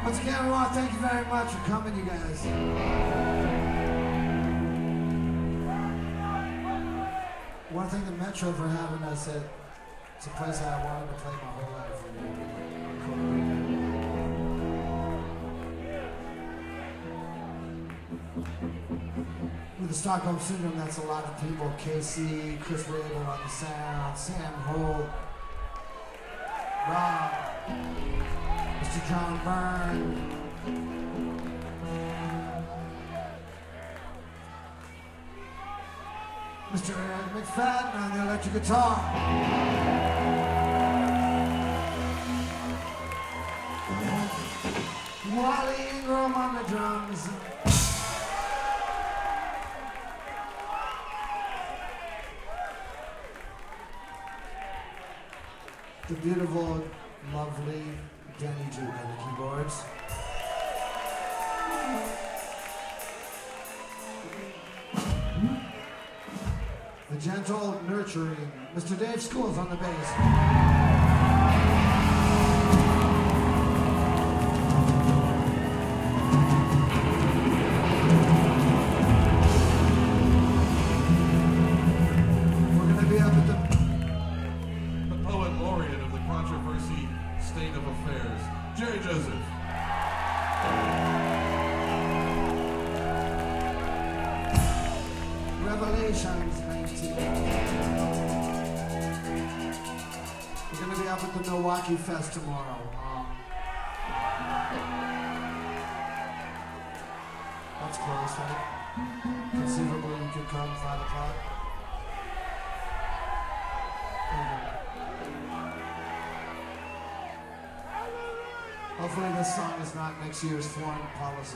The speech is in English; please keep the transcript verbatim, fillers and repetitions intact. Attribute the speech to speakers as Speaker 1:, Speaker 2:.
Speaker 1: Once again, we want to thank you very much for coming, you guys. I want to thank the Metro for having us. At, it's a place I wanted to play my whole life. With the Stockholm Syndrome, that's a lot of people. Casey, Chris Rabel on the sound, Sam Holt, Rob, Mister John Byrne, Mister Eric McFadden on the electric guitar. Wally Ingram on the drums. The beautiful, lovely Danny Duke on the keyboards. The gentle, nurturing Mister Dave Schools on the bass.
Speaker 2: State of Affairs, Jerry Joseph.
Speaker 1: Revelations nineteen. We're going to be up at the Milwaukee Fest tomorrow. Um, that's close, right? Conceivably, you could come five o'clock. Hopefully this song is not next year's foreign policy.